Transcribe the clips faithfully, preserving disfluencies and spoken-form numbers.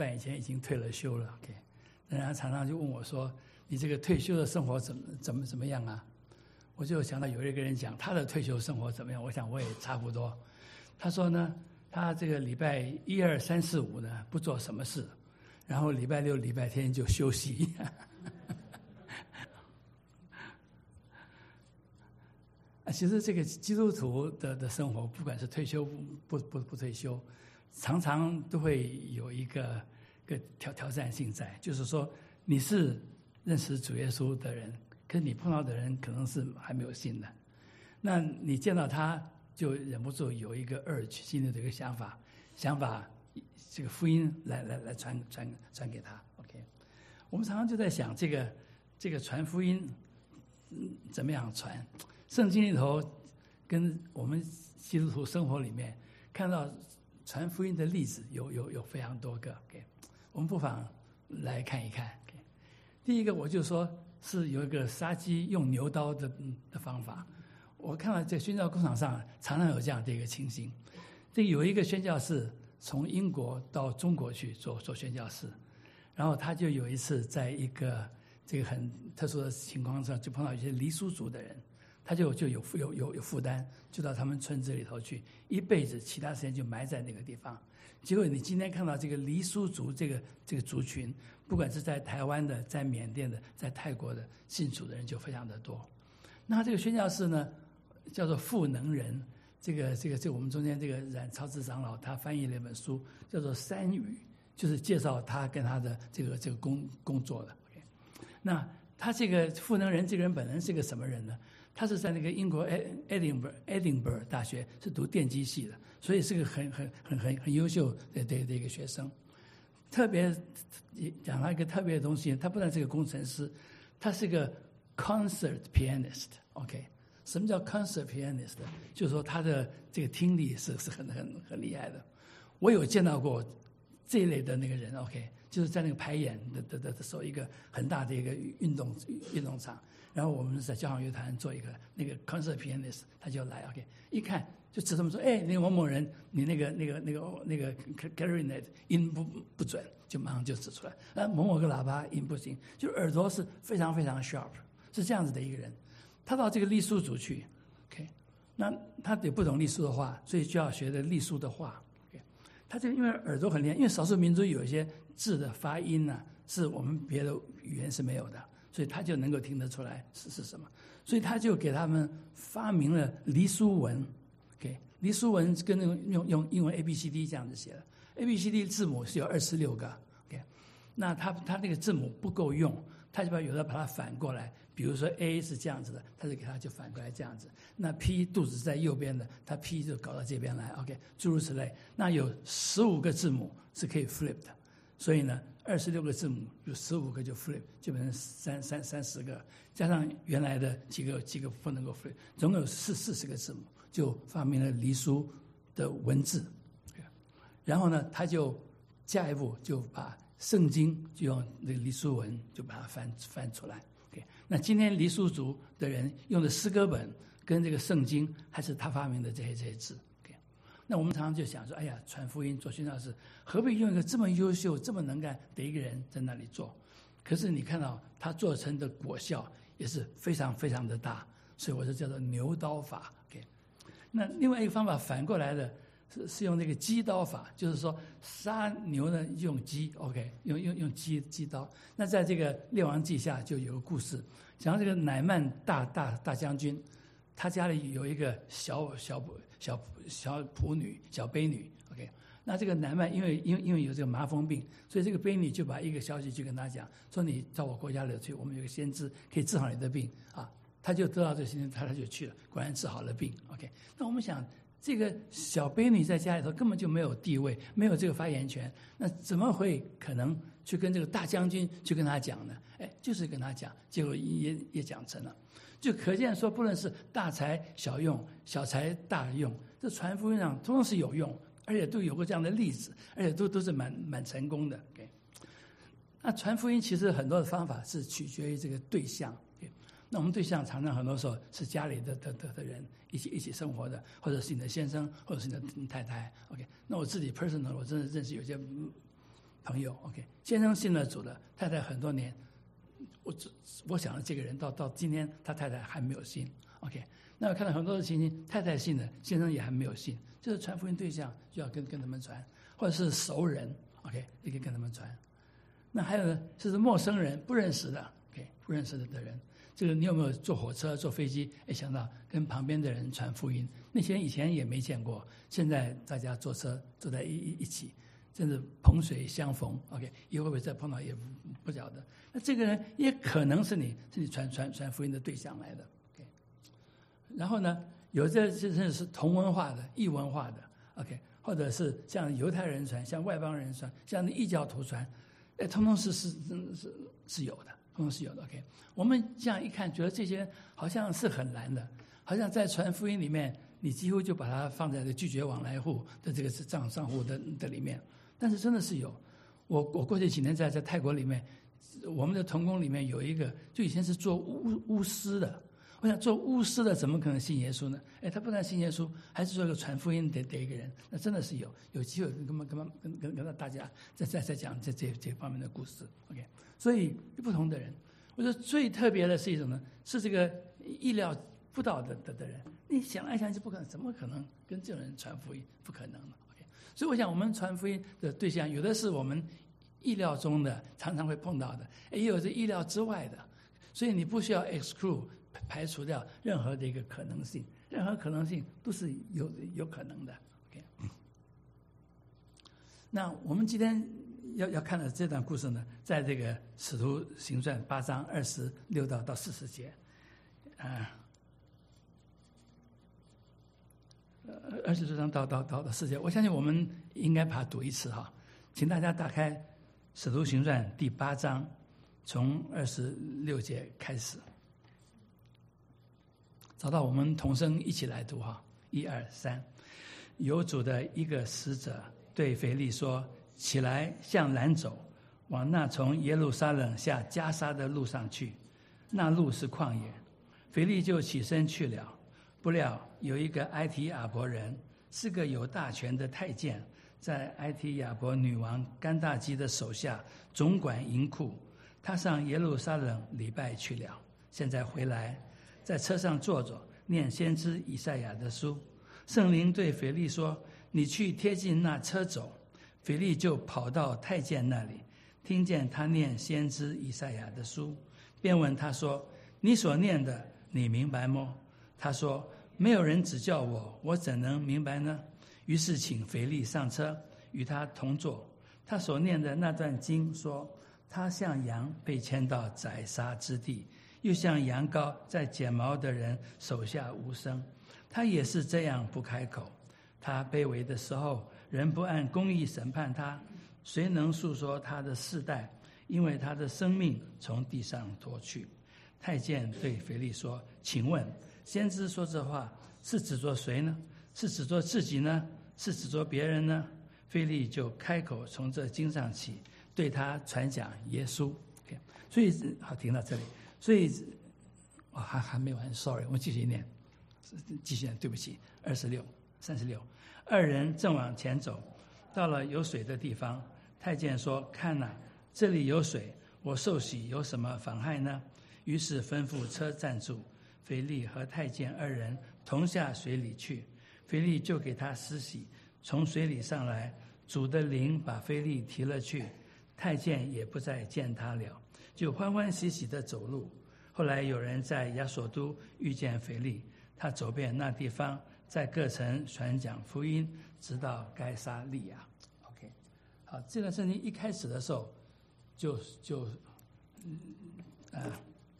半以前已经退了休了 ，OK， 人家常常就问我说：“你这个退休的生活怎么怎么怎么样啊？”我就想到有一个人讲他的退休生活怎么样，我想我也差不多。他说呢，他这个礼拜一二三四五呢不做什么事，然后礼拜六、礼拜天就休息。其实这个基督徒的的生活，不管是退休不不不退休，常常都会有一个个挑挑战性在，就是说你是认识主耶稣的人，可是你碰到的人可能是还没有信的，那你见到他就忍不住有一个 urge， 心里的一个想法，想把这个福音来来来传传传给他。OK， 我们常常就在想这个这个传福音，嗯，怎么样传？圣经里头跟我们基督徒生活里面看到传福音的例子有有有非常多个 ，OK， 我们不妨来看一看。OK， 第一个我就说是有一个杀鸡用牛刀的的方法。我看到在宣教工场上常常有这样的一个情形。这有一个宣教士从英国到中国去做做宣教士，然后他就有一次在一个这个很特殊的情况上，就碰到一些黎苏族的人。他就就有有有有负担，就到他们村子里头去，一辈子其他时间就埋在那个地方。结果你今天看到这个黎苏族这个这个族群，不管是在台湾的、在缅甸的、在泰国的，信主的人就非常的多。那这个宣教士呢，叫做富能人，这个这个这个我们中间这个冉超志长老他翻译了一本书，叫做《山语》，就是介绍他跟他的这个这个工工作的。Okay， 那他这个富能人这个人本人是个什么人呢？他是在那个英国 Edinburgh Edinburgh 大学是读电机系的，所以是个很很很很很优秀的的的一个学生。特别讲到一个特别的东西，他不但是个工程师，他是个 concert pianist。OK， 什么叫 concert pianist？ 就是说他的这个听力是是很很很厉害的。我有见到过这一类的那个人 ，OK， 就是在那个排演的的的的时候，一个很大的一个运动运动场。然后我们在交响乐团做一个那个 concert pianist， 他就来 ，OK， 一看就指他们说，哎，那个某某人，你那个那个那个那个 clarinet 音不不准，就马上就指出来。啊，某某个喇叭音不行，就耳朵是非常非常 sharp， 是这样子的一个人。他到这个隶书组去 ，OK， 那他也不懂隶书的话，所以就要学的隶书的话 ，OK， 他这个因为耳朵很厉害，因为少数民族有一些字的发音呢、啊，是我们别的语言是没有的。所以他就能够听得出来是是什么，所以他就给他们发明了黎苏文。OK， 黎苏文跟那个用用英文 A B C D 这样子写的 ，A B C D 字母是有二十六个。OK， 那他他那个字母不够用，他就把有的把它反过来，比如说 A 是这样子的，他就给他就反过来这样子。那 P 肚子在右边的，他 P 就搞到这边来。OK， 诸如此类。那有十五个字母是可以 flip 的，所以呢。二十六个字母有十五个就 flip， 就变成三三三十个，加上原来的几个几个不能够 flip， 总有四四十个字母，就发明了黎书的文字。然后呢，他就下一步就把圣经就用那个黎书文就把它翻翻出来。OK， 那今天黎书族的人用的诗歌本跟这个圣经还是他发明的这些这些字。那我们常常就想说，哎呀，传福音做宣教士，何必用一个这么优秀、这么能干的一个人在那里做？可是你看到他做成的果效也是非常非常的大，所以我就叫做牛刀法。OK， 那另外一个方法反过来的是是用那个鸡刀法，就是说杀牛呢用鸡 ，OK， 用用用鸡鸡刀。那在这个《列王记下》就有个故事，讲这个乃曼大大大将军，他家里有一个小小小小仆女、小婢女 ，OK， 那这个乃曼因为因为因为有这个麻风病，所以这个婢女就把一个消息去跟他讲，说你到我国家里去，我们有个先知可以治好你的病啊。他就得到这个信息，他他就去了，果然治好了病 ，OK。那我们想，这个小婢女在家里头根本就没有地位，没有这个发言权，那怎么会可能去跟这个大将军去跟他讲呢？哎，就是跟他讲，结果也也讲成了。就可见说，不论是大材小用、小材大用，这传福音上通通是有用，而且都有过这样的例子，而且都都是蛮蛮成功的。OK， 那传福音其实很多的方法是取决于这个对象。OK， 那我们对象常常很多时候是家里的的的的人一起一起生活的，或者是你的先生，或者是你的太太。OK， 那我自己 personal， 我真的认识有些朋友 ，OK， 先生信了主了，太太很多年，我我想这个人到到今天他太太还没有信 ，OK， 那我看到很多的情形，太太信了，先生也还没有信，就是传福音对象就要跟跟他们传，或者是熟人 ，OK， 也可以跟他们传。那还有呢，就是陌生人不认识的 ，OK， 不认识的的人。这个你有没有坐火车、坐飞机？哎，想到跟旁边的人传福音，那些人以前也没见过，现在大家坐车坐在一一一起，真是萍水相逢。OK， 以后会不会再碰到也不不晓得。那这个人也可能是你是你传传传福音的对象来的。OK， 然后呢，有这甚至是同文化的、异文化的 ，OK， 或者是像犹太人传、像外邦人传、像异教徒传，哎，通通是是是是是有的。通通是有的 ，OK。我们这样一看，觉得这些好像是很难的，好像在传福音里面，你几乎就把它放在拒绝往来户的这个账账户的的里面。但是真的是有，我我过去几年在在泰国里面，我们的同工里面有一个，就以前是做巫巫师的。我想做巫师的怎么可能信耶稣呢？哎，他不但信耶稣，还是做一个传福音的的一个人。那真的是有有机会跟跟跟跟跟跟大家再再再讲这这这方面的故事 ，OK。所以不同的人，我觉得最特别的是一种呢，是这个意料不到的的的人。你想来想去不可能，怎么可能跟这种人传福音？不可能的 ，OK。所以我想，我们传福音的对象，有的是我们意料中的，常常会碰到的，也有着意料之外的。所以你不需要 exclude 排除掉任何的一个可能性，任何可能性都是有有可能的。OK。那我们今天要要看的这段故事呢，在这个《使徒行传》八章二十六到到四十节，啊，二十六章到到到到四十节，我相信我们应该把它读一次哈，请大家打开《使徒行传》第八章，从二十六节开始，找到我们同声一起来读哈，一二三，有主的一个使者对腓利说。起来，向南走，往那从耶路撒冷下加沙的路上去，那路是旷野。腓利就起身去了。不料有一个埃提亚伯人，是个有大权的太监，在埃提亚伯女王甘大基的手下总管银库。他上耶路撒冷礼拜去了，现在回来，在车上坐着，念先知以赛亚的书。圣灵对腓利说：“你去贴近那车走。”腓利就跑到太监那里，听见他念先知以赛亚的书，便问他说：“你所念的，你明白吗？”他说：“没有人指教我，我怎能明白呢？”于是请腓利上车，与他同坐。他所念的那段经说：“他像羊被牵到宰杀之地，又像羊羔在剪毛的人手下无声。他也是这样不开口。他卑微的时候，人不按公义审判他，谁能诉说他的世代？因为他的生命从地上夺去。”太监对腓利说：“请问，先知说这话是指着谁呢？是指着自己呢？是指着别人呢？”腓利就开口从这经上起，对他传讲耶稣。Okay， 所以好，停到这里。所以我还还没完 ，sorry， 我继续念，继续念，对不起，二十六。三十六，二人正往前走，到了有水的地方。太监说：“看哪，这里有水，我受洗有什么妨害呢？”于是吩咐车站住，腓利和太监二人同下水里去。腓利就给他施洗，从水里上来，主的灵把腓利提了去，太监也不再见他了，就欢欢喜喜地走路。后来有人在亚索都遇见腓利，他走遍那地方，在各城传讲福音，直到该撒利亚。OK， 好，这段圣经一开始的时候，就就，嗯，呃，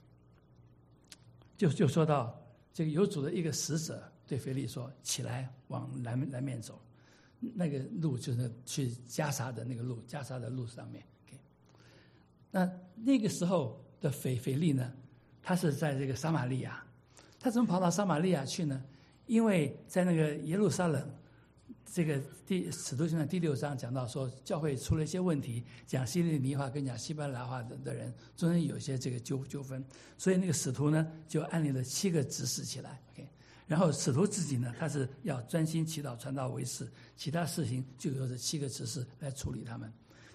就就说到这个有主的一个使者对腓利说：“起来，往南南面走。”那个路就是去加沙的那个路，加沙的路上面。OK， 那那个时候的腓腓利呢，他是在这个撒玛利亚，他怎么跑到撒玛利亚去呢？因为在那个耶路撒冷，这个第使徒行传第六章讲到说，教会出了一些问题，讲希利尼话跟讲希伯来话的的人中间有一些这个纠纠纷，所以那个使徒呢就安立了七个执事起来 ，OK， 然后使徒自己呢他是要专心祈祷传道为事，其他事情就由这七个执事来处理他们。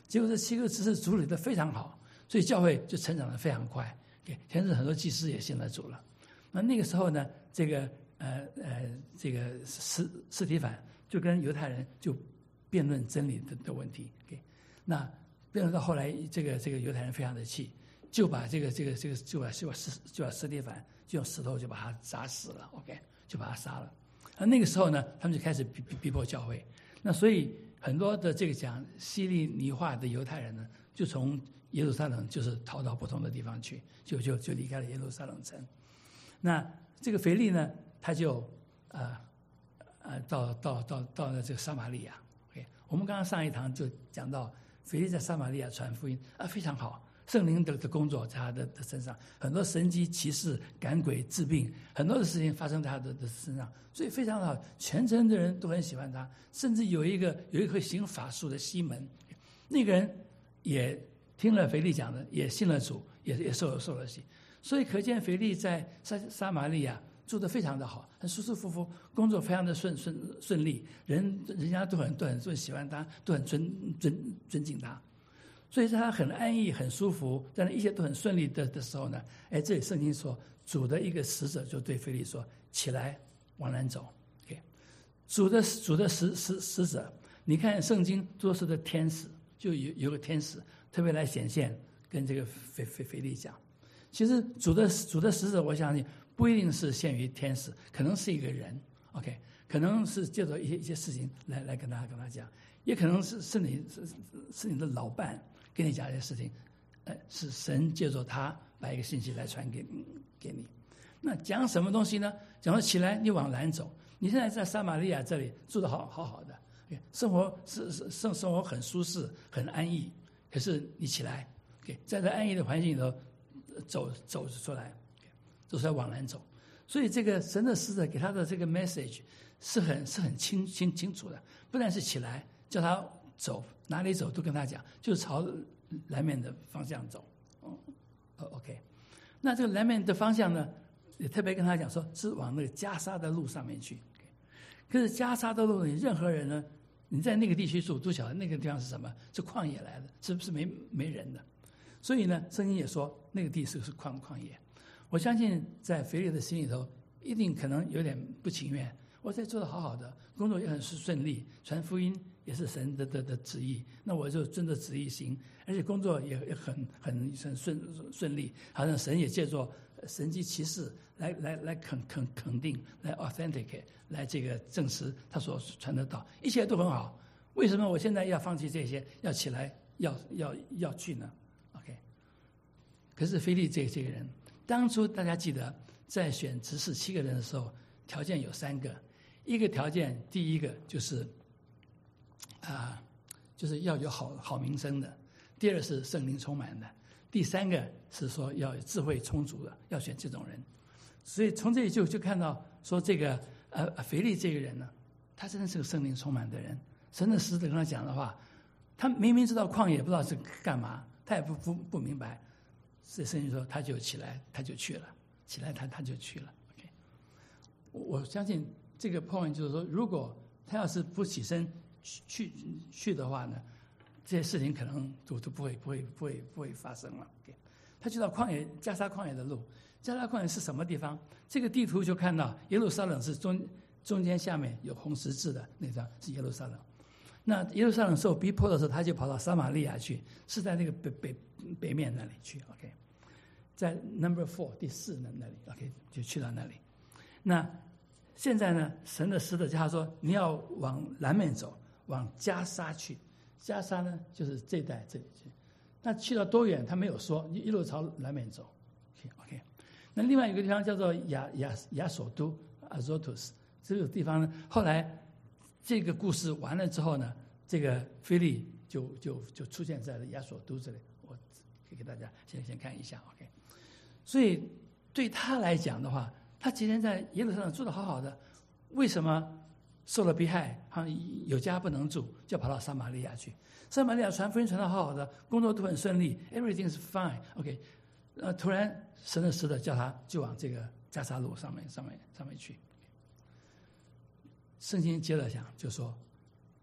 结果这七个执事处理得非常好，所以教会就成长得非常快。甚至很多祭司也信了主了。那那个时候呢，这个呃呃这个司司提反就跟犹太人就辩论真理的的问题。OK， 那辩论到后来，这个这个犹太人非常的气，就把这个这个这个就把就把司就把司提反就用石头就把他砸死了。OK， 就把他杀了。那那个时候呢，他们就开始逼逼迫教会。那所以很多的这个讲希利尼化的犹太人呢，就从耶路撒冷就是逃到不同的地方去，就就就离开了耶路撒冷城。那这个腓力呢，他就呃呃到到到到了这个撒玛利亚。OK， 我们刚刚上一堂就讲到腓力在撒玛利亚传福音啊，非常好。圣灵的的工作在他的的身上，很多神迹奇事、赶鬼治病，很多的事情发生在他的的身上，所以非常好。全城的人都很喜欢他，甚至有一个有一个会行法术的西门，那个人也听了腓力讲的，也信了主，也也受了受了洗。所以可见腓力在撒撒玛利亚住得非常的好，很舒舒服服，工作非常的顺顺顺利，人人家都很都很都很喜欢他，都很尊尊尊敬他。所以在他很安逸、很舒服，在那一切都很顺利的的时候呢，哎，这里圣经说，主的一个使者就对腓力说：“起来，往南走。” OK， 主的主的使使使者，你看圣经多是的天使，就有有个天使特别来显现，跟这个腓腓腓力讲。其实主的主的使者，我相信不一定是限于天使，可能是一个人 ，OK， 可能是借着一些一些事情来来跟他跟他讲，也可能是是你是是你的老伴。跟你讲一些事情，呃，是神借着他把一个信息来传给给你。那讲什么东西呢？讲说起来，你往南走。你现在在撒玛利亚这里住得好好好的，生活是是生生活很舒适，很安逸。可是你起来，在这安逸的环境里头走走出来，走出来往南走。所以这个神的使者给他的这个 message 是很是很清清清楚的，不但是起来，叫他走。哪里走都跟他讲，就是朝南面的方向走。哦 ，OK。那这个南面的方向呢，也特别跟他讲说，是往那个加沙的路上面去。可是加沙的路，你任何人呢，你在那个地区住，都晓得那个地方是什么，是旷野来的，是不是没没人的？所以呢，圣经也说那个地是是旷旷野。我相信在腓力的心里头，一定可能有点不情愿。我在做得好好的，工作也很顺利，传福音也是神的的的旨意，那我就遵着旨意行，而且工作也也很很很顺顺利，好像神也借助神迹奇事来来来肯肯肯定，来 authenticate， 来这个证实他所传的道，一切都很好。为什么我现在要放弃这些，要起来，要要要去呢 ？OK。可是腓力这这个人，当初大家记得在选执事七个人的时候，条件有三个。一个条件，第一个就是啊、呃，就是要有好好名声的；第二是圣灵充满的；第三个是说要有智慧充足的，要选这种人。所以从这里就就看到说，这个呃腓力这个人呢，他真的是个圣灵充满的人。神的使者跟他讲的话，他明明知道旷野不知道是干嘛，他也不不不明白。所以圣经说，他就起来，他就去了，起来他他就去了。OK， 我相信。这个 point 就是说，如果他要是不起身去去去的话呢，这些事情可能都都不会不会不会不会发生了。Okay， 他去到旷野加沙旷野的路，加沙旷野是什么地方？这个地图就看到耶路撒冷是中中间下面有红十字的那张是耶路撒冷。那耶路撒冷受逼迫的时候，他就跑到撒玛利亚去，是在那个北北北面那里去。OK， 在 number four 第四那那里 OK 就去到那里。那现在呢，神的使者叫他说：“你要往南面走，往加沙去。加沙呢，就是这带这里去。那去到多远，他没有说，一路朝南面走。OK， 那另外有个地方叫做亚亚亚索都 Azotus， 这个地方呢，后来这个故事完了之后呢，这个腓力就就就出现在了亚索都这里。我可以给大家先先看一下 OK。所以对他来讲的话，他今天在耶路撒冷住得好好的，为什么受了迫害，好像有家不能住，就跑到撒玛利亚去？撒玛利亚传福音传得好好的，工作都很顺利 ，everything is fine。OK， 呃，突然神的使者叫他就往这个加沙路上面上面上面去。圣经接着讲，就说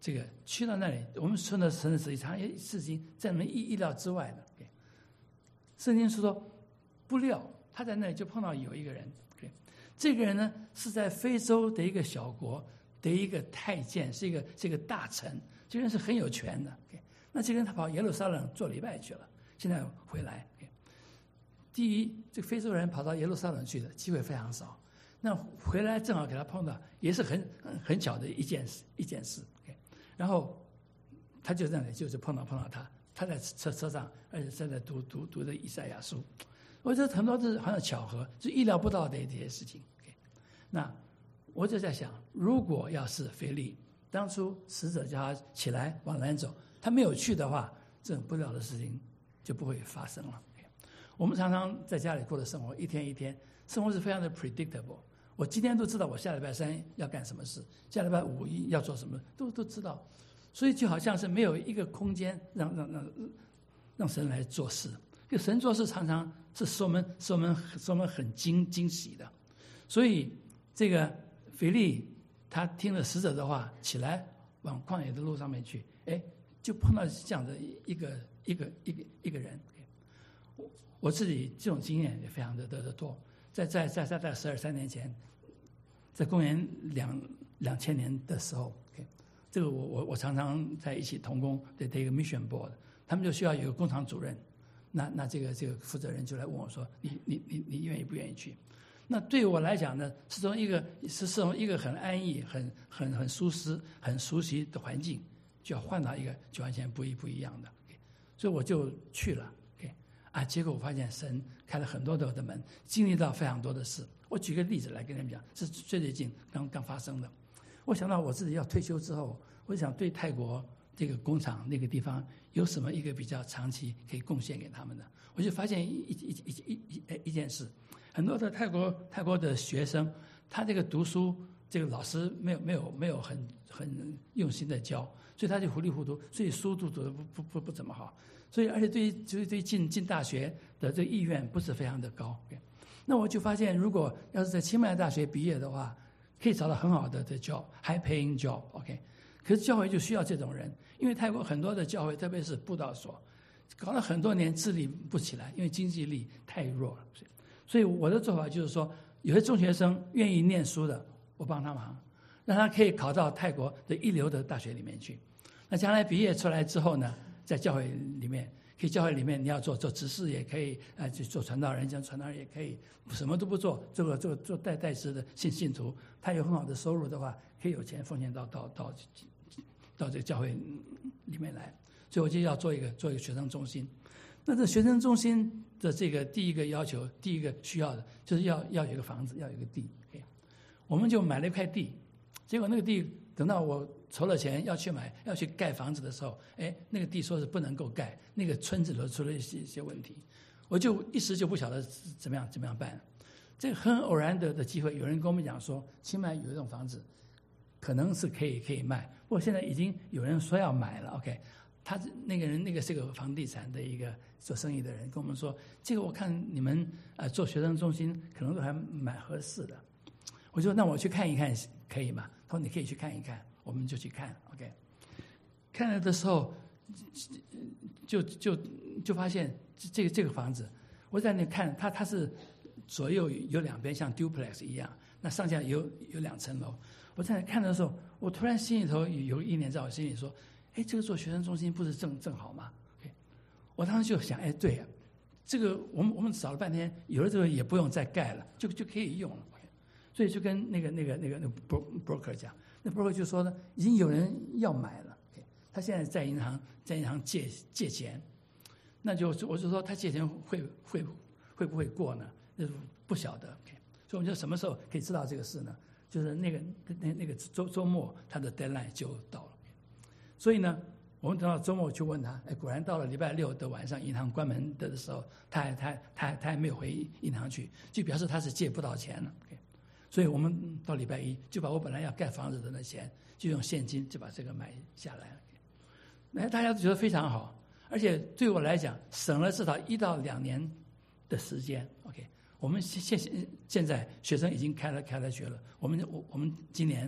这个去到那里，我们存的神的事情，事情在我们意意料之外的。圣经是说，不料他在那里就碰到有一个人，这个人呢是在非洲的一个小国的一个太监，是一个是一个大臣，这个人是很有权的。那这个人他跑耶路撒冷做礼拜去了，现在回来。第一，这个非洲人跑到耶路撒冷去的机会非常少，那回来正好给他碰到，也是很很很巧的一件事一件事。然后他就在那里就是碰到碰到他，他在车车上，而且正在读读读的以赛亚书。我觉得很多都是好像巧合，是意料不到的这些事情。那我就在想，如果要是腓力当初使者叫他起来往南走，他没有去的话，这种不料的事情就不会发生了。我们常常在家里过的生活，一天一天，生活是非常的 predictable。我今天都知道我下礼拜三要干什么事，下礼拜五要做什么，都都知道。所以就好像是没有一个空间让让让让神来做事。就神做事常常是使我们使我们使我们很惊惊喜的。所以这个腓力他听了使者的话，起来往旷野的路上面去，哎，就碰到这样的一个一个一个一个人。我我自己这种经验也非常的的多，在在在在在十二三年前，在公元两两千年的时候，这个我我我常常在一起同工的这个 mission board， 他们就需要有一个工厂主任，那那这个这个负责人就来问我说，你你你你愿意不愿意去？那对我来讲呢，是从一个是从一个很安逸、很很很舒适、很熟悉的环境，就要换到一个就完全不一不一样的，所以我就去了。啊！结果我发现神开了很多的门，经历到非常多的事。我举个例子来跟你们讲，是最最近刚刚发生的。我想到我自己要退休之后，我想对泰国这个工厂那个地方有什么一个比较长期可以贡献给他们的。我就发现一一一一一一一件事，很多的泰国泰国的学生，他这个读书，这个老师没有没有没有很很用心的教，所以他就糊里糊涂，所以书读读的不不不不怎么好。所以，而且对于对对进进大学的这个意愿不是非常的高。那我就发现，如果要是在清迈大学毕业的话，可以找到很好的的 job，high paying job，OK。可是教会就需要这种人，因为泰国很多的教会，特别是布道所，搞了很多年治理不起来，因为经济力太弱了。所以我的做法就是说，有些中学生愿意念书的，我帮他忙，让他可以考到泰国的一流的大学里面去。那将来毕业出来之后呢？在教会里面，可以教会里面你要做做执事也可以，啊，去做传道人，讲传道人也可以，什么都不做，这个这个做代代职的信信徒，他有很好的收入的话，可以有钱奉献到到到到这个教会里面来。所以我就要做一个做一个学生中心。那这学生中心的这个第一个要求，第一个需要的就是要要有一个房子，要有一个地。我们就买了一块地，结果那个地等到我筹了钱要去买要去盖房子的时候，哎，那个地说是不能够盖，那个村子都出了一些一些问题，我就一时就不晓得怎么样怎么样办。这个很偶然的的机会，有人跟我们讲说，清迈有一种房子，可能是可以可以卖，不过现在已经有人说要买了。OK， 他那个人那个是个房地产的一个做生意的人，跟我们说，这个我看你们呃做学生中心可能都还蛮合适的。我说那我去看一看可以吗？他说你可以去看一看。我们就去看 ，OK， 看了的时候，就就就发现这个这个房子，我在那看，它它是左右有两边像 duplex 一样，那上下有有两层楼。我在那看的时候，我突然心里头有一念在我心里说，哎，这个做学生中心不是正正好吗 ？OK， 我当时就想，哎，对呀、啊，这个我们我们找了半天，有了这个也不用再盖了，就就可以用了。OK， 所以就跟那个那个那个那个 broker 讲。那 broker 就说呢，已经有人要买了， okay， 他现在在银行在银行借借钱，那就我就说他借钱会会会不会过呢？那不晓得 ，OK， 所以我们就什么时候可以知道这个事呢？就是那个那那个周周末他的 deadline 就到了，所以呢，我们等到周末去问他，哎，果然到了礼拜六的晚上，银行关门的时候，他还他他他还没有回银行去，就表示他是借不到钱了。Okay，所以我们到礼拜一就把我本来要盖房子的那钱，就用现金就把这个买下来了。那大家都觉得非常好，而且对我来讲省了至少一到两年的时间。OK， 我们现现现在学生已经开了开了学了，我们我我们今年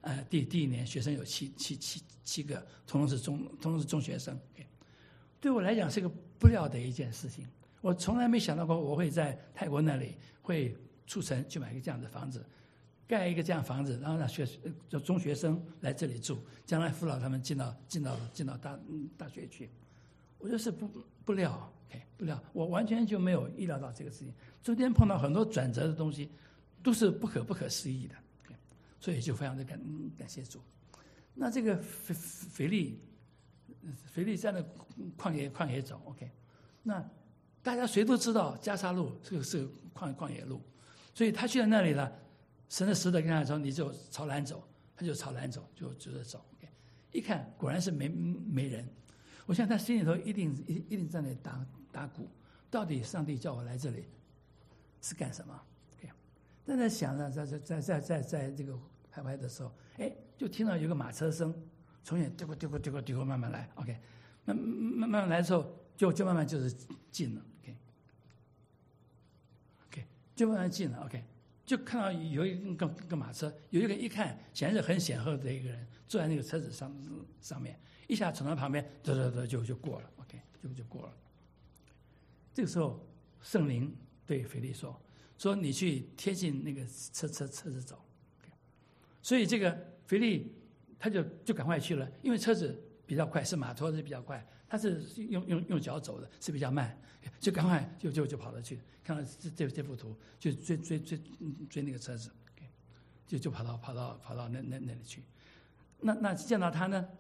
呃，第第一年学生有七七七七个，统统是中统统是中学生。对我来讲是个不料的一件事情，我从来没想到过我会在泰国那里会出城去买一个这样的房子，盖一个这样的房子，然后让学就中学生来这里住，将来辅导他们进到进到进到大大学去。我就是不不料 ，OK， 不料，我完全就没有意料到这个事情。中间碰到很多转折的东西，都是不可不可思议的， OK， 所以就非常的感感谢主。那这个腓腓利，腓利在那旷野旷野走 ，OK， 那大家谁都知道加沙路是个是个旷旷野路，所以他去了那里了，神的使者跟他说：“你就朝南走。”他就朝南走，就就是走。OK， 一看果然是没没人。我想他心里头一定一一定在那里打打鼓，到底上帝叫我来这里是干什么 ？OK， 正在想着，在在在在在在这个徘徊的时候，哎，就听到有个马车声，从远丢过丢过丢过丢过慢慢来 ，OK， 慢慢慢慢来的时候，就就慢慢就是近了 ，OK，OK，、okay, okay, 就慢慢近了 ，OK， 就看到有一个个马车，有一个一看显然是很显赫的一个人坐在那个车子上上面。一下从他旁边，得得得就就过了 ，OK， 就就过了。这个时候，圣灵对腓利说：“说你去贴近那个车车车子走。Okay， 所以这个腓利他就就赶快去了，因为车子比较快，是马拖是比较快，他是用用用脚走的，是比较慢，就赶快就就就跑了去，看到这这这幅图，就追追追追那个车子 ，OK， 就就跑到跑到跑到那那那里去。那那见到他呢？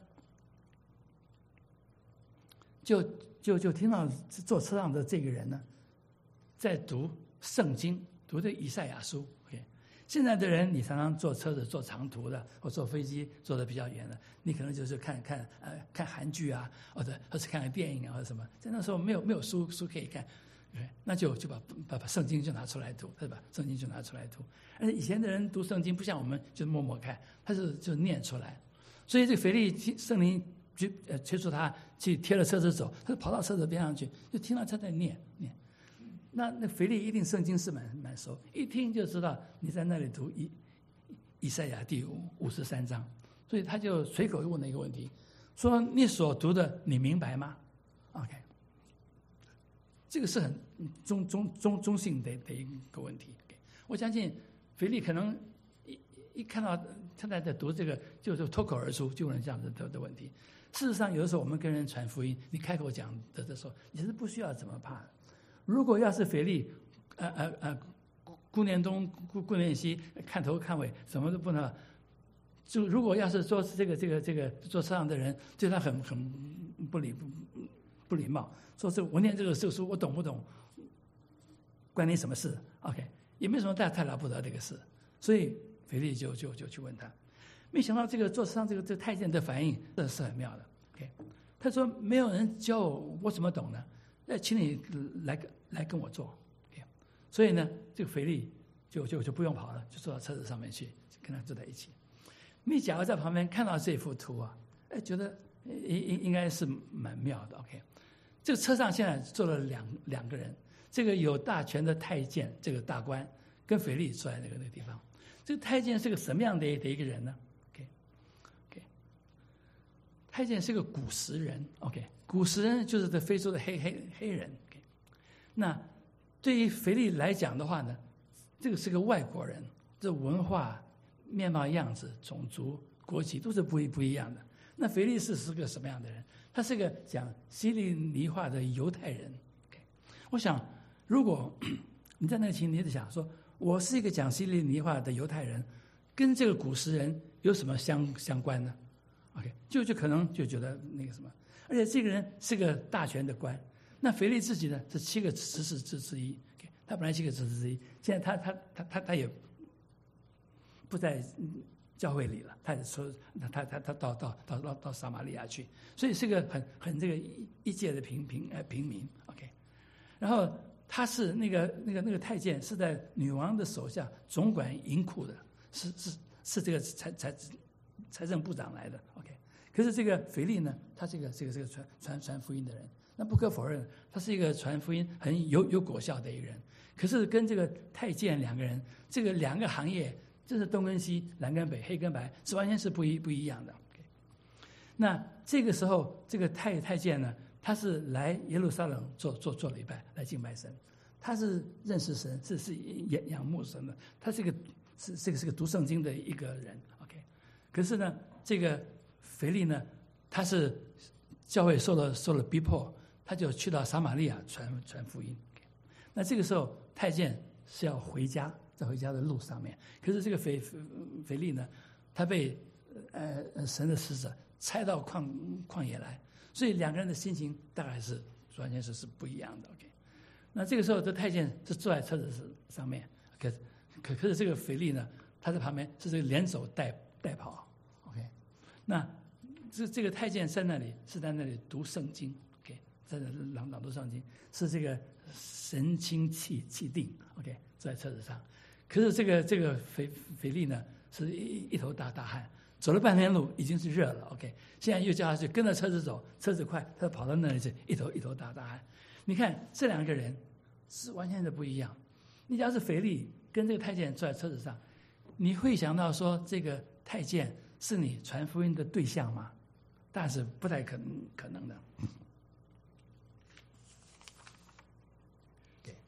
就就就听到坐车上的这个人呢，在读圣经，读的以赛亚书。OK， 现在的人，你常常坐车子坐长途的，或坐飞机坐的比较远的，你可能就是看看呃看韩剧啊，或者或是看看电影啊，或者什么。在那时候没有没有书书可以看，对，那就就把把把圣经就拿出来读，对吧？圣经就拿出来读。而且以前的人读圣经不像我们就默默看，他是就念出来。所以这个腓利圣灵就呃催促他去贴了车子走，他就跑到车子边上去，就听到他在念念。那那腓利一定圣经是蛮蛮熟，一听就知道你在那里读以以赛亚第五五十三章，所以他就随口问了一个问题，说：“你所读的你明白吗 ？”OK， 这个是很中中中中性的的一个问题。Okay， 我相信腓利可能一一看到他在在读这个，就脱口而出就问这样子的的问题。事实上，有的时候我们跟人传福音，你开口讲的的时候，你是不需要怎么怕的。如果要是腓利，呃呃呃，顾念东顾顾念西，看头看尾，什么都不能。就如果要是说这个这个这个坐车上的人对他很很不礼不不礼貌，说是我念这个这个书我懂不懂，关你什么事 ？OK， 也没什么太太了不得这个事，所以腓利就就就去问他。没想到这个坐车上这个这个太监的反应真的是很妙的。OK， 他说没有人教我，我怎么懂呢？那请你来来跟我坐。OK， 所以呢，这个腓利就就就不用跑了，就坐到车子上面去，跟他坐在一起。米甲尔在旁边看到这幅图啊，哎，觉得应应应该是蛮妙的。OK， 这个车上现在坐了两两个人，这个有大权的太监，这个大官跟腓利坐在那个那个地方。这个太监是个什么样的的一个人呢？太监是个古时人 ，OK， 古时人就是在非洲的黑黑黑人。OK， 那对于腓利来讲的话呢，这个是个外国人，这文化、面貌、样子、种族、国籍都是不一不一样的。那腓利是是个什么样的人？他是个讲希利尼话的犹太人。OK， 我想，如果你在那个情景里想说，我是一个讲希利尼话的犹太人，跟这个古时人有什么相相关呢？OK， 就就可能就觉得那个什么，而且这个人是个大权的官，那腓利自己呢是七个执事之之一， okay， 他本来七个执事之一，现在他他他他他也不在教会里了，他也说他他他到到到到到撒玛利亚去，所以是个很很这个一一介的平平呃平民 ，OK， 然后他是那个那个那个太监是在女王的手下总管银库的，是是是这个财财。财政部长来的 ，OK。可是这个腓利呢，他是一个这个这个传传传福音的人，那不可否认，他是一个传福音很有有果效的一个人。可是跟这个太监两个人，这个两个行业这是东跟西，南跟北，黑跟白，是完全是不一不一样的。Okay? 那这个时候，这个太太监呢，他是来耶路撒冷做做做礼拜，来敬拜神。他是认识神，是是仰仰慕神的。他是个是这个是个读圣经的一个人。OK， 可是呢，这个腓利呢，他是教会受了受了逼迫，他就去到撒玛利亚传传福音。Okay? 那这个时候，太监是要回家，在回家的路上面。可是这个腓腓利呢，他被呃神的使者差到旷旷野来，所以两个人的心情大概是完全是是不一样的。OK。那这个时候，这太监是坐在车子上面，可可可是这个腓利呢，他在旁边是这个连走带带跑 ，OK。那这这个太监在那里是在那里读圣经 ，OK， 在那朗朗读圣经，是这个神清气气定 ，OK， 坐在车子上。可是这个这个腓腓利呢，是一一头大大汗，走了半天路已经是热了 ，OK， 现在又叫他去跟着车子走，车子快，他跑到那里去，一头一头大大汗。你看这两个人是完全的不一样。你假如是腓利跟这个太监坐在车子上，你会想到说这个太监是你传福音的对象吗？但是不太可能可能的。对。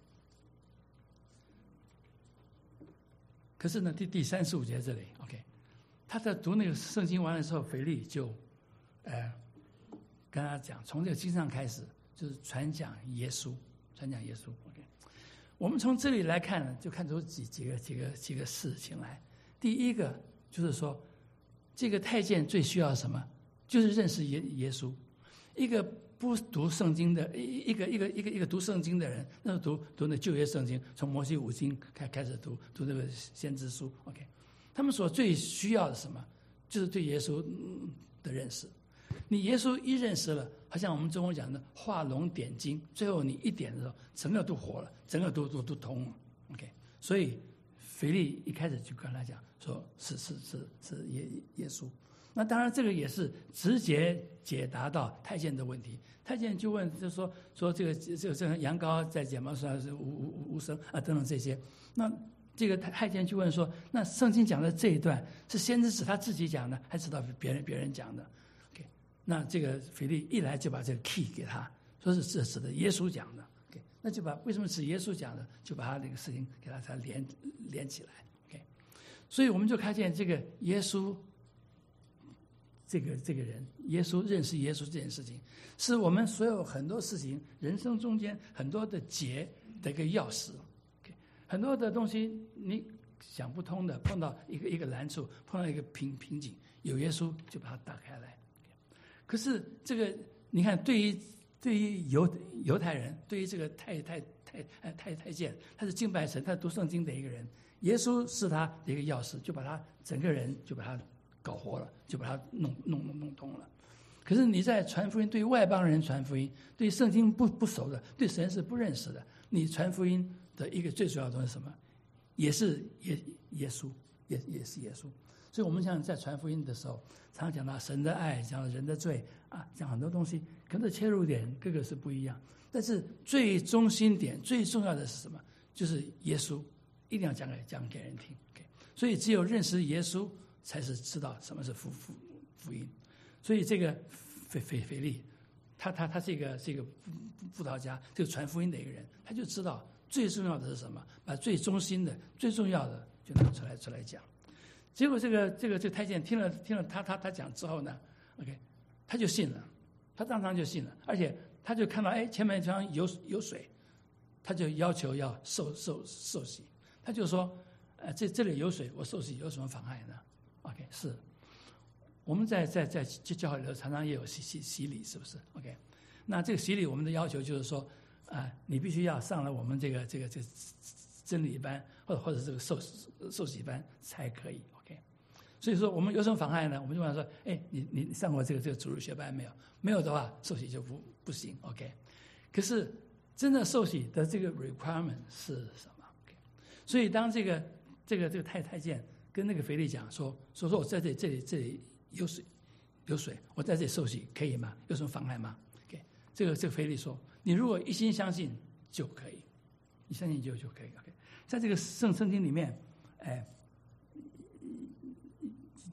可是呢，第第三十五节这里 ，OK， 他在读那个圣经完了之后，腓利就，呃，跟他讲，从这个经上开始。就是传讲耶稣，传讲耶稣。OK， 我们从这里来看呢，就看出几几个几个几个事情来。第一个就是说，这个太监最需要什么？就是认识耶耶稣。一个不读圣经的，一个一个一个一个读圣经的人，那时候读读那旧约圣经，从摩西五经开开始读读这个先知书。OK， 他们所最需要的什么？就是对耶稣的认识。你耶稣一认识了，好像我们中国讲的画龙点睛，最后你一点的时候，整个都活了，整个都都都通了。OK， 所以腓利一开始就跟他讲说，是是是是耶耶稣。那当然这个也是直接解答到太监的问题。太监就问，就说说这个这个这个羊羔在剪毛上是无无无声啊等等这些。那这个太监就问说，那圣经讲的这一段是先知指他自己讲的，还是到别人别人讲的？那这个腓利一来就把这个 key 给他，说是这指的耶稣讲的 ，OK， 那就把为什么指耶稣讲的，就把他这个事情给他才连连起来 ，OK， 所以我们就看见这个耶稣，这个这个人，耶稣认识耶稣这件事情，是我们所有很多事情人生中间很多的结的一个钥匙 ，OK， 很多的东西你想不通的，碰到一个一个难处，碰到一个瓶瓶颈，有耶稣就把它打开来。可是这个，你看，对于对于犹犹太人，对于这个太太太太太监，他是敬拜神，他是读圣经的一个人，耶稣是他的一个钥匙，就把他整个人就把他搞活了，就把他弄弄弄弄通了。可是你在传福音，对于外邦人传福音，对于圣经不不熟的，对神是不认识的，你传福音的一个最主要的东西是什么？也是耶耶稣，也也是耶稣。所以我们想在传福音的时候，常讲到神的爱，讲到人的罪啊，讲很多东西，可能切入点各个是不一样，但是最中心点、最重要的是什么？就是耶稣，一定要讲给讲给人听。Okay? 所以只有认识耶稣，才是知道什么是福福福音。所以这个腓腓腓利，他他他是一个是一个布道家，这个传福音的一个人，他就知道最重要的是什么，把最中心的、最重要的就拿出来出来讲。结果这个这个这个太监听了听了他他他讲之后呢 ，OK， 他就信了，他当场就信了，而且他就看到哎前面地方有有水，他就要求要受受受洗，他就说，呃这这里有水，我受洗有什么妨碍呢 ？OK， 是，我们在在在教会里头常常也有洗洗洗礼，是不是 ？OK， 那这个洗礼我们的要求就是说，啊、呃，你必须要上了我们这个这个这个真理班，或者或者这个受受洗班才可以。所以说我们有什么妨碍呢？我们就问说，哎，你你上过这个这个主日学班没有？没有的话，受洗就不不行 ，OK。可是真的受洗的这个 requirement 是什么 ？OK。所以当这个这个这个太太监跟那个腓利讲说，说说我在这里这里这里有水有水，我在这里受洗可以吗？有什么妨碍吗 ？OK。这个这个腓利说，你如果一心相信就可以，你相信就就可以 ，OK。在这个圣圣经里面，哎。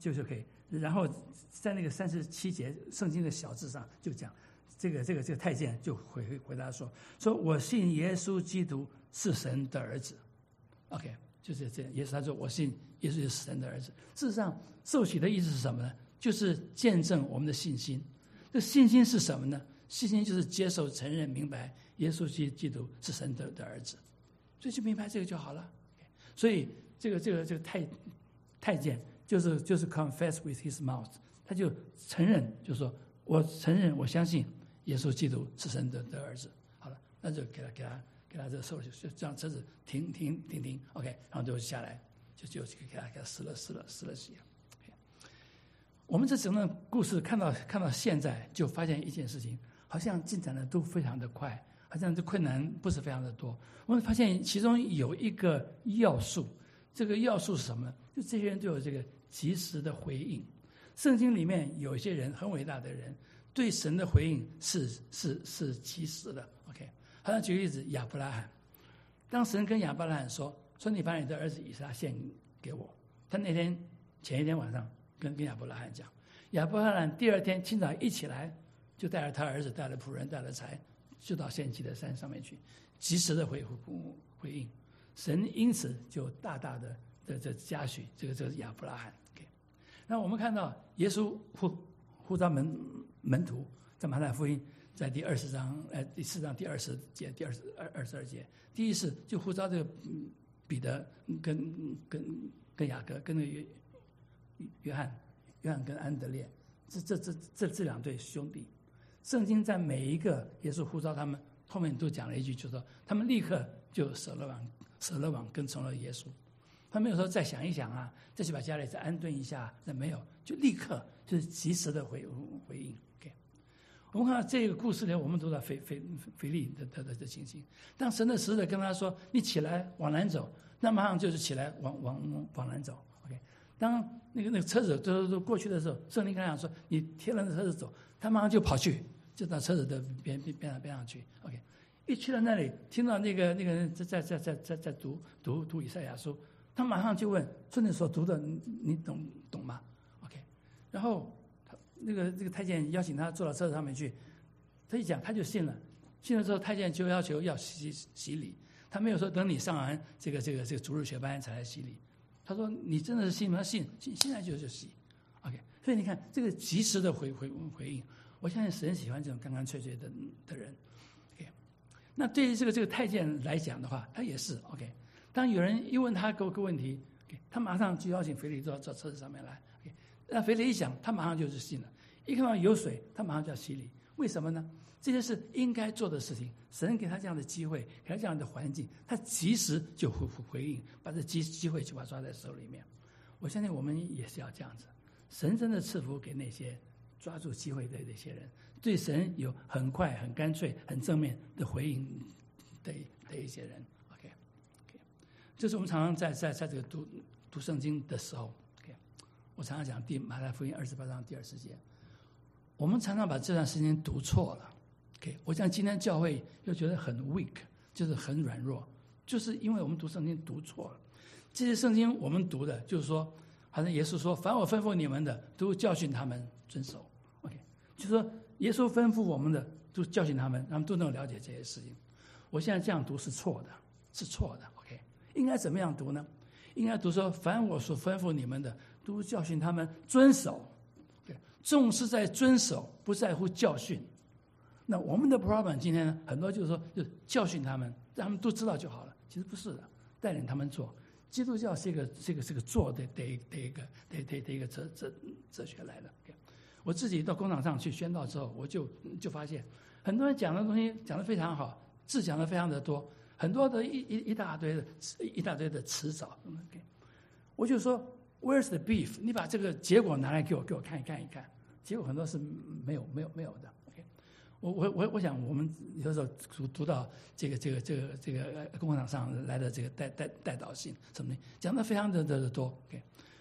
就是可以。然后在那个三十七节圣经的小字上就讲，这个这个这个太监就回回答说：说我信耶稣基督是神的儿子。OK， 就是这样。耶稣他说我信耶稣是神的儿子。事实上，受洗的意思是什么呢？就是见证我们的信心。这信心是什么呢？信心就是接受、承认、明白耶稣基督是神的的儿子，所以就明白这个就好了。所以这个这个这个太太监就是就是 confess with his mouth， 他就承认，就说我承认我相信耶稣基督是神的的儿子。好了，那就给他给他给他这个受洗，就这样车子停停停停 ，OK， 然后就下来，就就给他给他撕了撕了撕了洗。我们这整个故事看到看到现在，就发现一件事情，好像进展的都非常的快，好像这困难不是非常的多。我们发现其中有一个要素，这个要素是什么呢？就这些人都有这个及时的回应。圣经里面有一些人很伟大的人，对神的回应是是是及时的。OK， 好像举个例子，亚伯拉罕，当神跟亚伯拉罕说说你把你的儿子以撒献给我，他那天前一天晚上。跟跟亚伯拉罕讲，亚伯拉罕第二天清早一起来，就带着他儿子，带了仆人，带了财，就到献祭的山上面去，及时的回回应，神因此就大大的的这嘉许这个这个亚伯拉罕。Okay， 那我们看到耶稣呼呼召门门徒，在马太福音在第二十章呃第四章第二十节第二十二二十二节，第一次就呼召这个彼得跟跟跟雅各跟那个。约翰，约翰跟安德烈，这这这这这两对兄弟，圣经在每一个耶稣呼召他们后面都讲了一句，就是说他们立刻就舍了网，舍了网跟从了耶稣。他没有说再想一想啊，再去把家里再安顿一下，那没有，就立刻就是及时的回回应。OK， 我们看到这个故事里，我们读到腓腓腓利的的的的情形。当神的使者跟他说：“你起来往南走”，那马上就是起来往往往南走。OK， 当那个那个车子都都过去的时候，圣灵跟他讲说：“你贴着那车子走。”他马上就跑去，就到车子的边边边上边上去。OK， 一去到那里，听到那个那个人在在在在在读读读以赛亚书，他马上就问：“说你所读的，你你懂懂吗 ？”OK， 然后他那个这个太监邀请他坐到车子上面去，他一讲他就信了。信了之后，太监就要求要洗洗礼，他没有说等你上完这个这个这个主日学班才来洗礼。他说：“你真的是信吗？信，信现在就就洗。” OK， 所以你看这个及时的回回回应，我相信神喜欢这种干干脆脆的的人。OK， 那对于这个这个太监来讲的话，他也是 OK。当有人一问他个个问题， OK， 他马上就邀请腓利到到车子上面来。OK， 那腓利一想，他马上就是信了。一看到有水，他马上就要洗礼。为什么呢？这些是应该做的事情，神给他这样的机会，给他这样的环境，他及时就回回应，把这机机会就把它抓在手里面。我相信我们也是要这样子，神真的赐福给那些抓住机会的那些人，对神有很快、很干脆、很正面的回应的的一些人。OK， OK， 这是我们常常在在在这个读读圣经的时候 ，OK， 我常常讲第马太福音二十八章第二十节，我们常常把这段时间读错了。Okay， 我想今天教会又觉得很 weak， 就是很软弱，就是因为我们读圣经读错了。这些圣经我们读的，就是说，好像耶稣说：“凡我吩咐你们的，都教训他们遵守。” OK， 就是说，耶稣吩咐我们的，都教训他们，他们都能了解这些事情。我现在这样读是错的，是错的。OK， 应该怎么样读呢？应该读说：“凡我所吩咐你们的，都教训他们遵守。” OK， 重视在遵守，不在乎教训。那我们的 problem 今天呢，很多就是说，就教训他们，让他们都知道就好了。其实不是的，带领他们做。基督教是一个这个这个做的的的一个的的的一个哲哲哲学来的。我自己到工厂上去宣道之后，我就就发现，很多人讲的东西讲得非常好，字讲得非常的多，很多的一一一大堆的一大堆的词藻。我就说 ，Where's the beef？ 你把这个结果拿来给我给我看一看一看，结果很多是没有没有没有的。我我我我想，我们有时候读读到这个这个这个这个工厂上来的这个带带带导性什么的，讲的非常的的多。OK，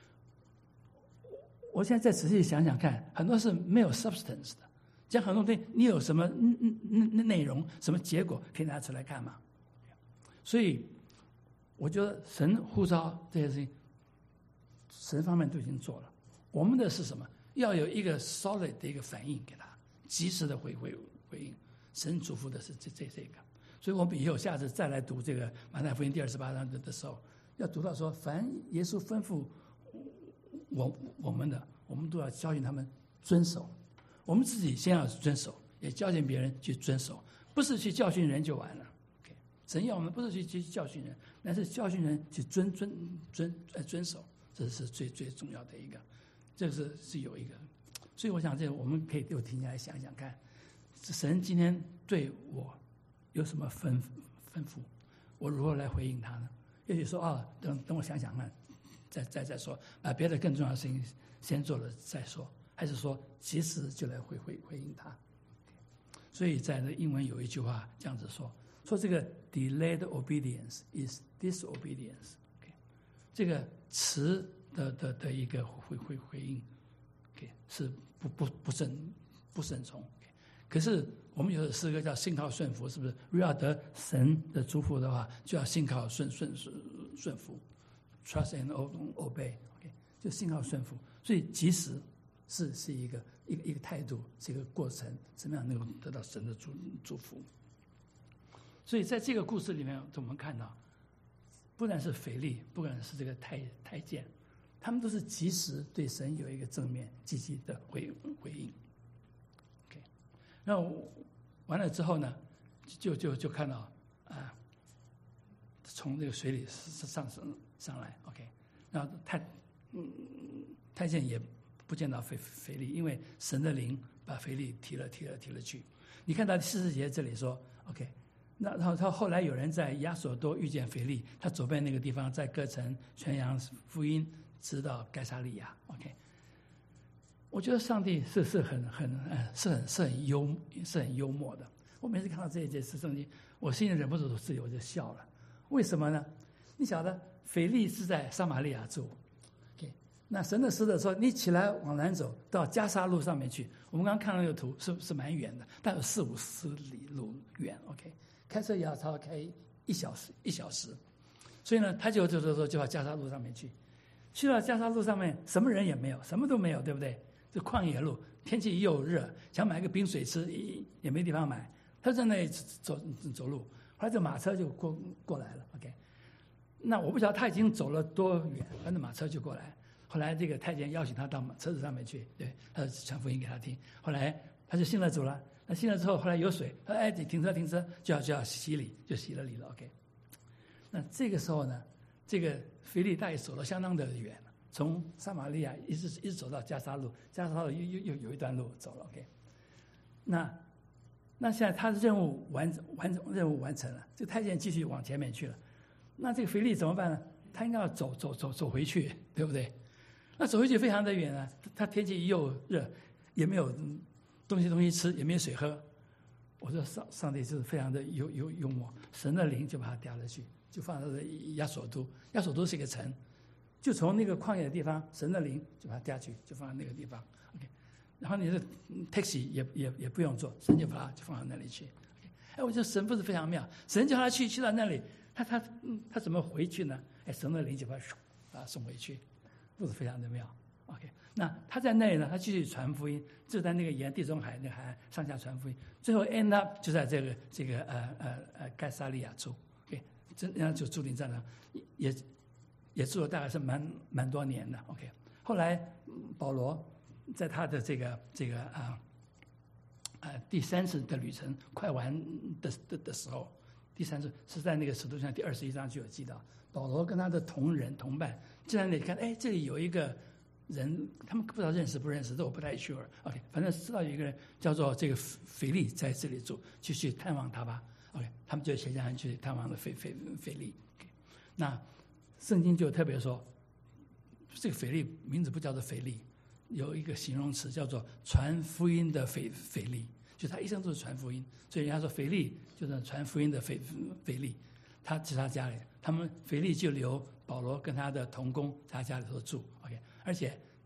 我现在再仔细想想看，很多是没有 substance 的，讲很多东西，你有什么内内容、什么结果可以拿出来看吗？所以我觉得神呼召这些事情，神方面都已经做了， 我们的是什么？要有一个 solid 的一个反应给他，及时的回回回应。神嘱咐的是这这这个，所以我们以后下次再来读这个马太福音第二十八章的的时候，要读到说，凡耶稣吩咐我我们的，我们都要教训他们遵守。我们自己先要遵守，也教训别人去遵守，不是去教训人就完了。Okay? 神要我们不是去去教训人，但是教训人去遵遵遵呃遵守，这是最最重要的一个，这个是是有一个。所以我想，这我们可以又停下来想想看，神今天对我有什么吩吩咐，我如何来回应他呢？也许说啊，等等我想想看，再再再说，把别的更重要的事情先做了再说，还是说及时就来回回回应他？所以在那英文有一句话这样子说，说这个 delayed obedience is disobedience。Okay? 这个迟的的的一个回回回应 ，okay? 是不不不顺不顺从。Okay? 可是我们有的诗歌叫信靠顺服，是不是？如果要得神的祝福的话，就要信靠顺顺顺顺服 ，trust and obey。OK， 就信靠顺服。所以即使是是一个一个一个态度，是一个过程，怎么样能够得到神的祝祝福？所以在这个故事里面，我们看到，不管是腓利，不管是这个太太监，他们都是及时对神有一个正面积极的回回应。OK， 然后完了之后呢，就就就看到啊，从这个水里上上上来 ，OK， 然后太嗯太监也不见到腓腓利，因为神的灵把腓利提了提了提了去。你看到第四十节这里说 ，OK。那然后他后来有人在亚索多遇见腓利，他走遍那个地方，在各城宣扬福音，直到该撒利亚。OK， 我觉得上帝是是很很呃是很是很幽是很幽默的。我每次看到这一节圣经，我心里忍不住自己我就笑了。为什么呢？你晓得腓利是在撒玛利亚住 ，OK， 那神的使者说你起来往南走到加沙路上面去。我们刚刚看到那个图是是蛮远的，但有四五十里路远 ，OK。开车也要超开一小时一小时，所以呢，他就就就说就到加沙路上面去，去到加沙路上面，什么人也没有，什么都没有，对不对？这旷野路，天气又热，想买个冰水吃也没地方买，他在那里走走路，后来这马车就过过来了 ，OK。那我不晓得他已经走了多远，反正马车就过来。后来这个太监邀请他到车子上面去，对，他传福音给他听，后来他就信了主了。那信了之后，后来有水，他说：“哎，你停车，停车，就要就要洗礼，就洗了礼了。” OK。那这个时候呢，这个腓利大也走了相当的远，从撒玛利亚一直一直走到加沙路，加沙路又又又有一段路走了。OK。那那现在他的任务完完任务完成了，这个太监继续往前面去了。那这个腓利怎么办呢？他应该要走走走走回去，对不对？那走回去非常的远啊，他天气又热，也没有东西东西吃，也没有水喝。我说上上帝就是非常的幽幽幽默，神的灵就把他调了去，就放到亚索都。亚索都是一个城，就从那个旷野的地方，神的灵就把他调去，就放到那个地方。OK， 然后你的 taxi 也也也不用坐，神就把他就放到那里去。OK， 哎，我觉得神不是非常妙，神叫他去去到那里，他他嗯他怎么回去呢？哎，神的灵就把他把他送回去，不是非常的妙。OK。那他在那里呢？他继续传福音，就在那个沿地中海那个海岸上下传福音，最后 end up 就在这个这个呃呃呃该撒利亚州 ，OK， 这样就驻定在那，也也住了大概是蛮蛮多年的 ，OK。后来保罗在他的这个这个啊啊、呃、第三次的旅程快完的的的时候，第三次是在那个使徒行传第二十一章就有记到，保罗跟他的同人同伴就在那里看，哎，这里有一个人，他们不知道认识不认识，这我不太 sure。OK， 反正知道有一个人叫做这个腓利在这里住，就去探望他吧。OK， 他们就写下来去探望了腓腓腓利。Okay， 那圣经就特别说，这个腓利名字不叫做腓利，有一个形容词叫做传福音的腓腓利，就他一生都是传福音，所以人家说腓利就是传福音的腓腓利。他去他家里，他们腓利就留保罗跟他的同工在他家里头住。OK。而且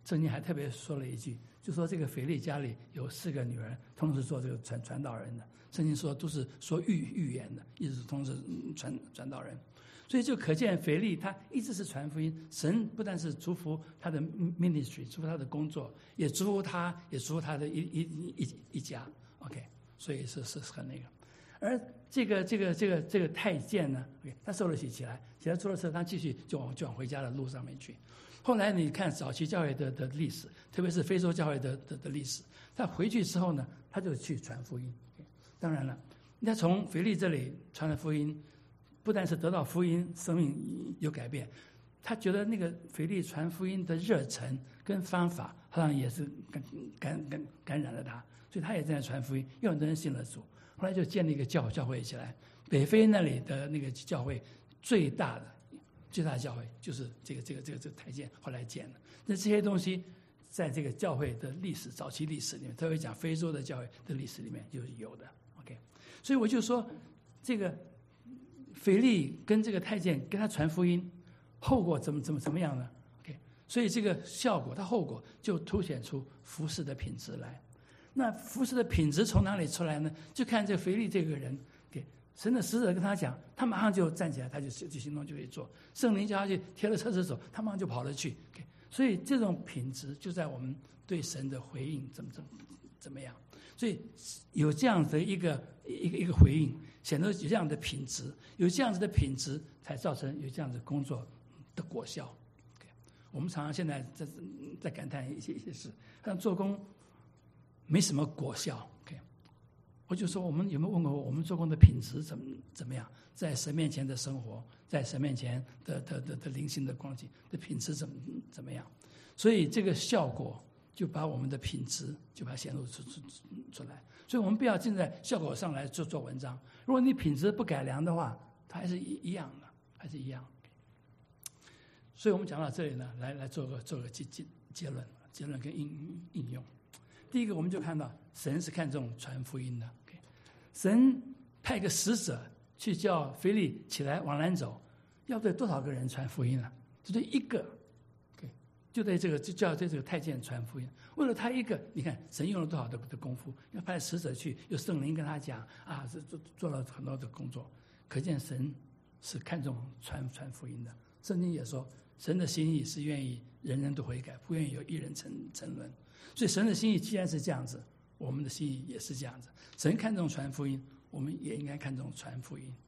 圣经还特别说了一句，就说这个腓力家里有四个女儿，同时做这个传传道人的。圣经说都是说预预言的，一直同时传传道人。所以就可见腓力他一直是传福音，神不但是祝福他的 ministry， 祝福他的工作，也祝福他，也祝福他的一一一一家。OK， 所以是是很那个。而这个这个这个这个太监呢， okay， 他受了洗起来，起来出了车，他继续就往就往回家的路上面去。后来你看早期教会的的历史，特别是非洲教会的的的历史，他回去之后呢，他就去传福音。当然了，他从腓力这里传了福音。不但是得到福音，生命有改变，他觉得那个腓力传福音的热忱跟方法，好像也是感感感感染了他，所以他也在传福音，有很多人信了主。后来就建立一个教教会起来，北非那里的那个教会最大的最大的教会就是这个这个这个这个太监后来建的。那这些东西在这个教会的历史早期历史里面，特别讲非洲的教会的历史里面就是有的。OK， 所以我就说这个。腓力跟这个太监跟他传福音，后果怎么怎么怎么样呢 ？OK， 所以这个效果，它后果就凸显出服事的品质来。那服事的品质从哪里出来呢？就看这腓力这个人，给神的使者跟他讲，他马上就站起来，他就就行动就会做。圣灵叫他去贴了车子走，他马上就跑了去。OK， 所以这种品质就在我们对神的回应怎么怎么怎么样。所以有这样的一个一个一个回应，显得有这样的品质，有这样子的品质，才造成有这样子工作的果效。Okay， 我们常常现在在在感叹一些一些事，像做工没什么果效。Okay， 我就说我们有没有问过我们做工的品质怎么怎么样？在神面前的生活，在神面前的的的的灵性的光景的品质怎么怎么样？所以这个效果。就把我们的品质就把它显露出出出来，所以我们不要尽在效果上来做做文章。如果你品质不改良的话，它还是一一样的，还是一样。所以我们讲到这里呢，来来做个做个结结结论，结论跟应应用。第一个，我们就看到神是看重传福音的。神派个使者去叫腓力起来往南走，要对多少个人传福音呢？只对一个。就对这个，就叫对这个太监传福音。为了他一个，你看神用了多少的的功夫，要派使者去，有圣灵跟他讲啊，做做了很多的工作。可见神是看重传传福音的。圣经也说，神的心意是愿意人人都悔改，不愿意有一人沉沉沦。所以神的心意既然是这样子，我们的心意也是这样子。神看重传福音，我们也应该看重传福音。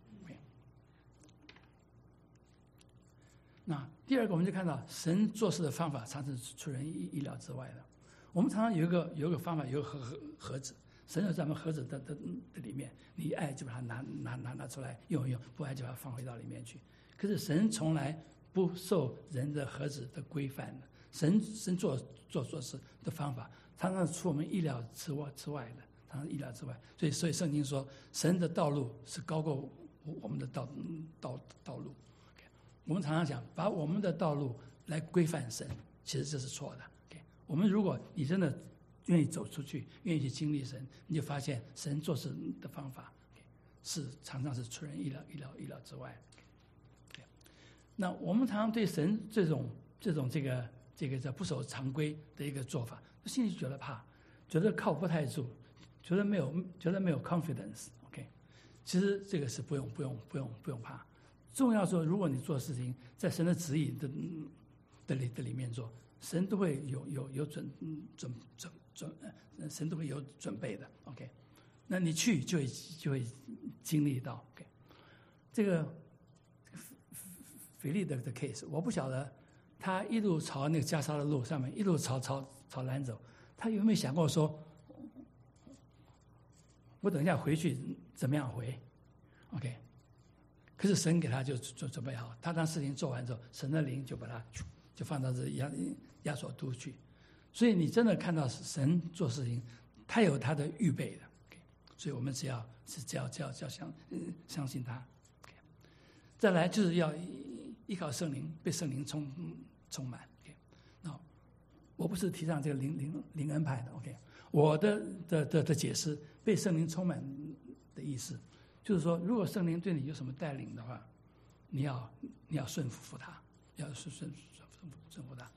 那第二个，我们就看到神做事的方法常常是出人意意料之外的。我们常常有一个有一个方法，有一个盒盒盒子，神在咱们盒子的的的里面，你爱就把它拿拿拿拿出来用一用，不爱就把它放回到里面去。可是神从来不受人的盒子的规范的，神神做做做事的方法常常出我们意料之外之外的，常常意料之外。所以所以圣经说，神的道路是高过我们的道道道路。我们常常讲，把我们的道路来规范神，其实这是错的。Okay， 我们如果你真的愿意走出去，愿意去经历神，你就发现神做事的方法， okay， 是常常是出人意料、意料、意料之外。Okay， 那我们常常对神这种这种这个这个叫不守常规的一个做法，心里觉得怕，觉得靠不太住，觉得没有觉得没有 confidence。OK， 其实这个是不用不用不用不用怕。重要说，如果你做事情在神的指引的的里的里面做，神都会有有有准准准准，神都会有准备的。OK， 那你去就会就会经历到。OK， 这个腓力的的 case， 我不晓得他一路朝那个加沙的路上面一路朝朝朝南走，他有没有想过说，我等一下回去怎么样回 ？OK。可是神给他就准准备好，他当事情做完之后，神的灵就把他就放到这亚亚索都去。所以你真的看到神做事情，他有他的预备的。Okay， 所以我们只要是只要只要只要相相信他。Okay， 再来就是要依靠圣灵，被圣灵充充满。Okay， 那我不是提倡这个灵灵灵恩派的。OK， 我的的的的解释，被圣灵充满的意思。就是说，如果圣灵对你有什么带领的话，你要你要顺服他，要顺顺顺顺服他。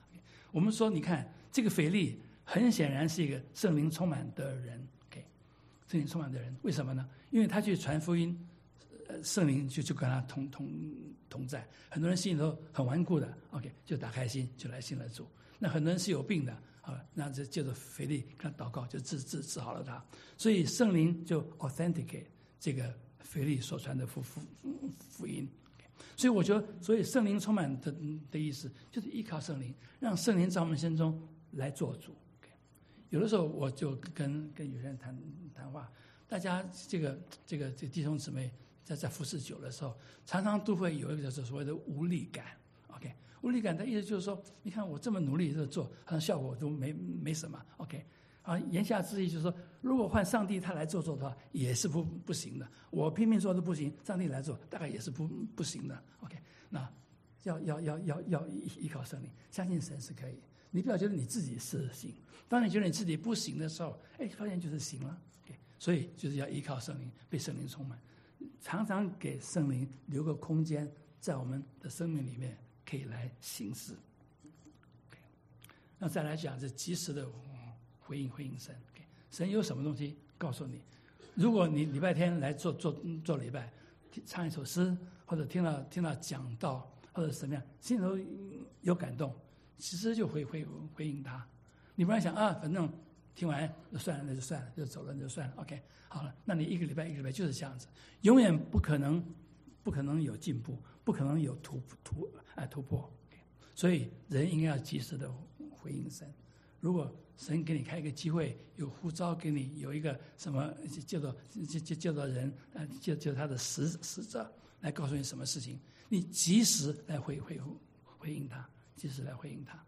我们说，你看这个腓利很显然是一个圣灵充满的人 ，OK， 圣灵充满的人，为什么呢？因为他去传福音，呃，圣灵就就跟他同同同在。很多人心里头很顽固的 ，OK， 就打开心就来信了主。那很多人是有病的。啊，那就借着腓利跟他祷告，就治治治好了他。所以圣灵就 authenticate 这个腓利所传的福福福音。所以我觉得，所以圣灵充满的的意思，就是依靠圣灵，让圣灵在我们心中来做主。有的时候我就跟跟有些人谈谈话，大家这个这个这弟兄姊妹在在服侍久的时候，常常都会有一个就是所谓的无力感。OK。无力感的意思就是说，你看我这么努力在做，好像效果都没没什么。OK， 啊，言下之意就是说，如果换上帝他来做做的话，也是不不行的。我拼命做都不行，上帝来做大概也是不不行的。OK， 那要要要要要依靠圣灵，相信神是可以。你不要觉得你自己是行，当你觉得你自己不行的时候，哎，发现就是行了。OK， 所以就是要依靠圣灵，被圣灵充满，常常给圣灵留个空间，在我们的生命里面。可以来行事。Okay. 那再来讲，是及时的回应回应神。Okay. 神有什么东西告诉你？如果你礼拜天来做做做礼拜，唱一首诗，或者听到听到讲道，或者什么样，心里头有感动，其实就回回回应他。你不然想啊，反正听完就算了，那就算了，就走了，那就算了。OK， 好了，那你一个礼拜一个礼拜就是这样子，永远不可能不可能有进步。不可能有突突啊突破，所以人应该要及时的回应神。如果神给你开一个机会，有呼召给你，有一个什么叫做叫叫叫做人啊，叫叫他的使使者来告诉你什么事情，你及时来回回回应他，及时来回应他。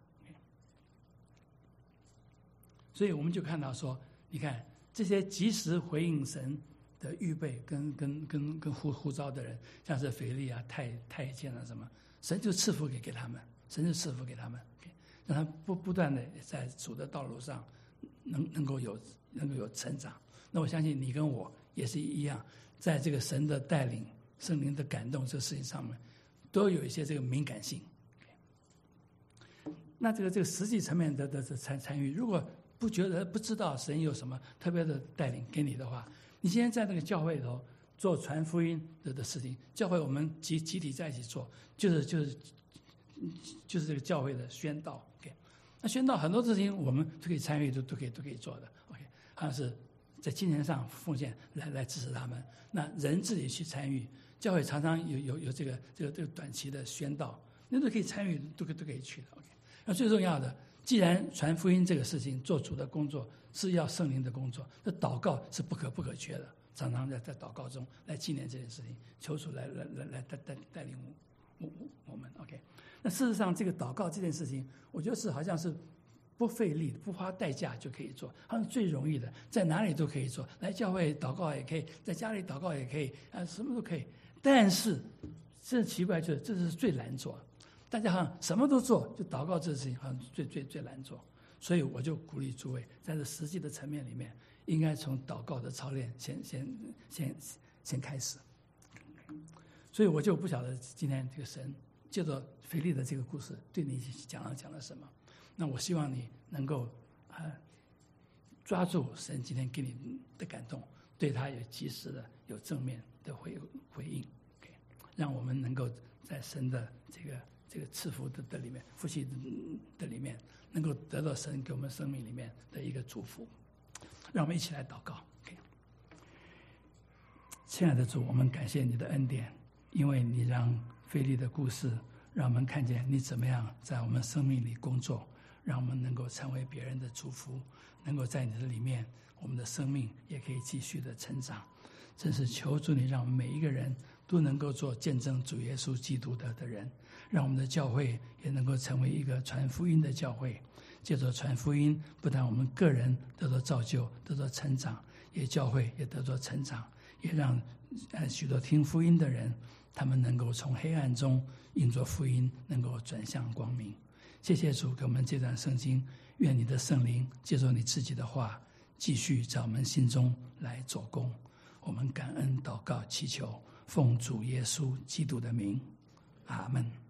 所以我们就看到说，你看这些及时回应神的预备跟跟跟跟呼呼召的人，像是腓利啊、太太监啊什么，神就赐福给给他们，神就赐福给他们，让他不不断的在主的道路上能能够有能够有成长。那我相信你跟我也是一样，在这个神的带领、圣灵的感动这个事情上面，都有一些这个敏感性。那这个这个实际层面的的参参与，如果不觉得不知道神有什么特别的带领给你的话，你今天在那个教会里头做传福音的的事情，教会我们集集体在一起做，就是就是就是这个教会的宣道。OK， 那宣道很多事情我们都可以参与，都都可以都可以做的。OK， 好像是在金钱上奉献来来支持他们，那人自己去参与，教会常常有有有这个这个这个短期的宣道，那都可以参与，都可都可以去的。OK， 那最重要的，既然传福音这个事情做主的工作是要圣灵的工作，那祷告是不可不可缺的，常常在在祷告中来纪念这件事情，求主来来来来带带带领我我我们。OK， 那事实上这个祷告这件事情，我觉得是好像是不费力、不花代价就可以做，好像最容易的，在哪里都可以做，来教会祷告也可以，在家里祷告也可以，啊，什么都可以。但是这奇怪就是这是最难做，大家好像什么都做，就祷告这个事情好像最最最难做。所以我就鼓励诸位，在这实际的层面里面，应该从祷告的操练先先先先开始。所以我就不晓得今天这个神借着腓利的这个故事对你讲了讲了什么。那我希望你能够啊、呃、抓住神今天给你的感动，对他有及时的有正面的回回应， okay， 让我们能够在神的这个这个赐福的的里面，福气的里面，能够得到神给我们生命里面的一个祝福。让我们一起来祷告。Okay， 亲爱的主，我们感谢你的恩典，因为你让腓利的故事让我们看见你怎么样在我们生命里工作，让我们能够成为别人的祝福，能够在你的里面，我们的生命也可以继续的成长。真是求主你让我们每一个人都能够做见证主耶稣基督的的人，让我们的教会也能够成为一个传福音的教会。借着传福音，不但我们个人得到造就，得到成长，也教会也得到成长，也让呃许多听福音的人，他们能够从黑暗中因着福音能够转向光明。谢谢主给我们这段圣经，愿你的圣灵借着你自己的话，继续在我们心中来做工。我们感恩祷告祈求，奉主耶稣基督的名，阿们。